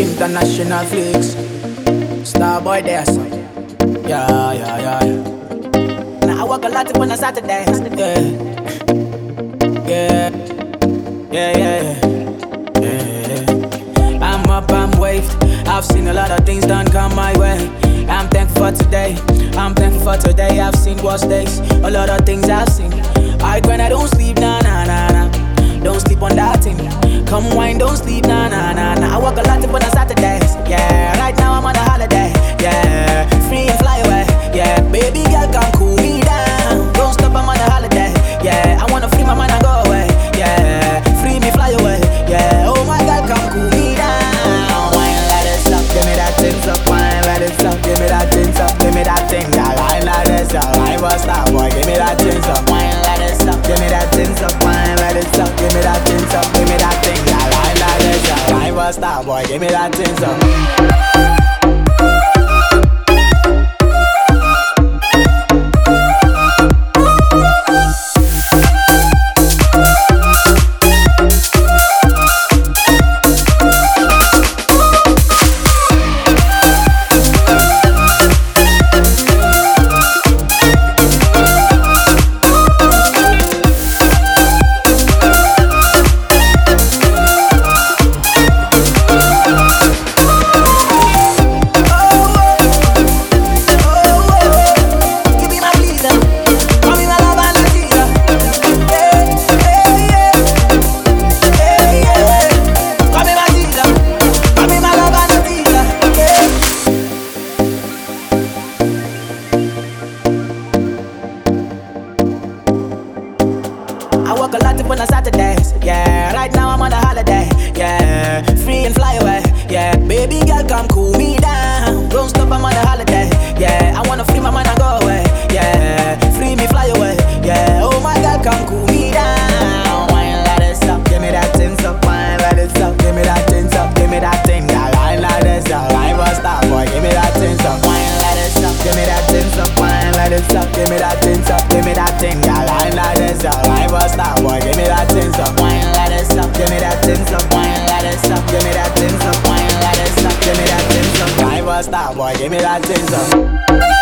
International flicks. Starboy there, son. Yeah. Now I work a lot on a Saturday. Yeah. I'm up, I'm waved. I've seen a lot of things done come my way. I'm thankful for today. I've seen worse days. A lot of things I've seen. I grind, I don't sleep, nah. Don't sleep on that thing. Come wine, don't sleep, nah. I work a lot on a Saturdays. Yeah, right now I'm on a holiday. Yeah, free and fly away. Yeah, baby girl, come cool me down. Don't stop, I'm on a holiday. Yeah, I wanna free my mind and go away. Yeah, free me, fly away. Yeah, oh my God, come cool me down. Wine, let it up, give me that thing up. Wine, let it up, give me that thing up. Give me that thing, girl. Wine, let it up. I was that boy, give me that thing up. Wine, let it up, give me that thing up. Wine, let it up, give me that thing up. Give me that thing, girl. Wine, let it up. I was that boy, give me that thing up. I work a lot on a Saturdays. Yeah, right now I'm on a holiday. Yeah, free and fly away. Yeah, baby girl, come cool me down. Don't stop, I'm on a holiday. Yeah, I wanna free my mind and go away. Yeah, free me, fly away. Yeah, oh my God, come cool me down. Wine, let it stop, give me that thing up. Wine, let it stop, give me that thing up. Give me that thing, girl. Wine, let it stop. I was that boy, give me that thing up. Wine, let it stop, give me that thing up. Wine, let it stop, give me that thing up. Give me that thing, girl. Wine, let it stop. I was that boy, give me that thing up. Wine, let it stop, give me that thing up. Wine, let it stop, give me that thing up. Wine, let it stop, give me that thing up. I was that boy, give me that thing up.